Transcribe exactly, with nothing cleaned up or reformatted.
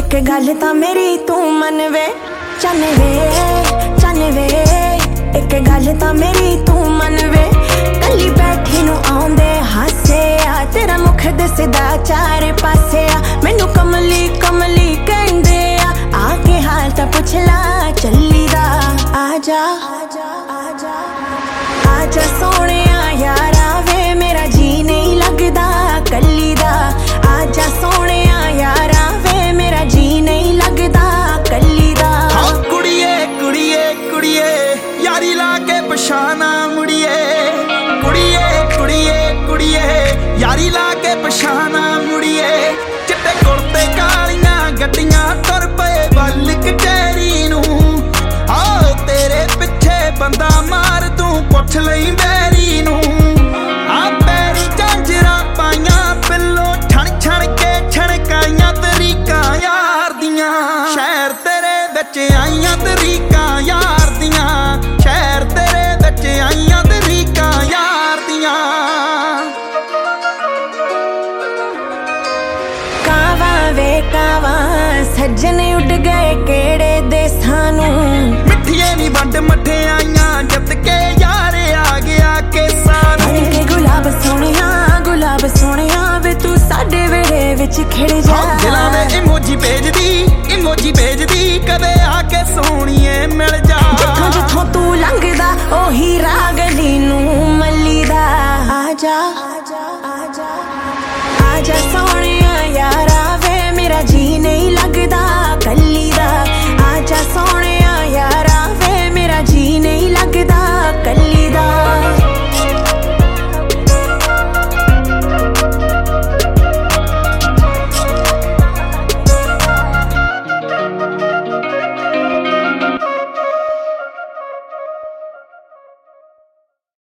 एक गल तां मेरी तू मन वे चन वे चन वे एक गल तां मेरी तू मन वे कली बैठी नू आउंदे हासे आ तेरा मुख दिसदा चार पासे आ मैनू कमली कमली कहंदे आ आके हाल तां पुछ ला चली दा आजा आजा आजा आजा सोहणिया यारा वे मेरा जी नहीं लगदा कली दा आजा सोहणिया यारा वे मेरा जी नहीं लगदा कली दा हाँ कुड़िए कुड़िए कुड़िए यारी ला के पछाना मुड़िए कुड़िए कुड़िए कुड़िए यारी ला के पछाना मुड़िए चिट्टे कुर्ते कालियां गड्डियां तुर पए वल कचहरी नू आओ तेरे पिछे बंदा मार तू पुछ लई बैरी नू आ पैरी झांजरा पाइयां पिल्लो छण छण के छणकाइयां तरीकां यार दियां शहर तेरे विच आइयां तरीकां यार दियां शहर तेरे विच आइयां तरीकां यार दियां कावा वे कावा सज्जन उड़ गए केड़े देसां नू मिठिए नी वंड मठियाइयां जित के यार आ गया केसां नू के गुलाब सोहणिया गुलाब सोहणिया वे तू साडे वेड़े विच खिड़ जा दिलां दे इमोजी भेजदी इमोजी भेजदी कदे आके सोहणीए मिल जा जिथों जिथों तू लंघदा ओही राह गली नू मल्ली दा आजा